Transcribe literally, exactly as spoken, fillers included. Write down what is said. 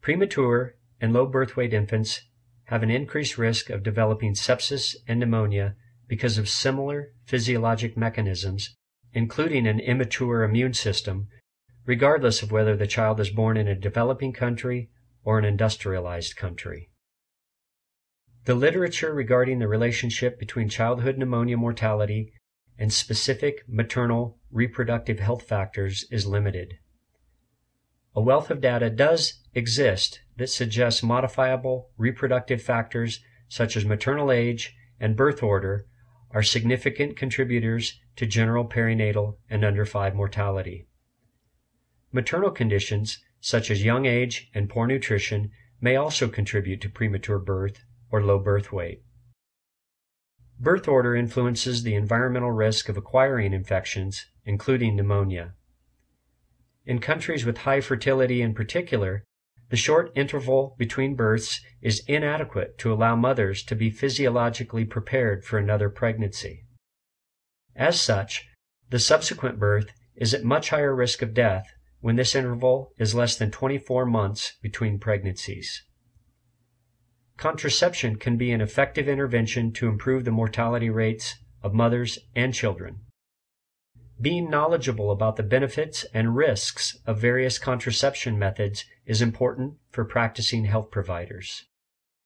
Premature and low birth weight infants have an increased risk of developing sepsis and pneumonia because of similar physiologic mechanisms, including an immature immune system, regardless of whether the child is born in a developing country or an industrialized country. The literature regarding the relationship between childhood pneumonia mortality and specific maternal reproductive health factors is limited. A wealth of data does exist that suggests modifiable reproductive factors such as maternal age and birth order are significant contributors to general perinatal and under five mortality. Maternal conditions such as young age and poor nutrition may also contribute to premature birth or low birth weight. Birth order influences the environmental risk of acquiring infections, including pneumonia. In countries with high fertility in particular, the short interval between births is inadequate to allow mothers to be physiologically prepared for another pregnancy. As such, the subsequent birth is at much higher risk of death when this interval is less than twenty-four months between pregnancies. Contraception can be an effective intervention to improve the mortality rates of mothers and children. Being knowledgeable about the benefits and risks of various contraception methods is important for practicing health providers.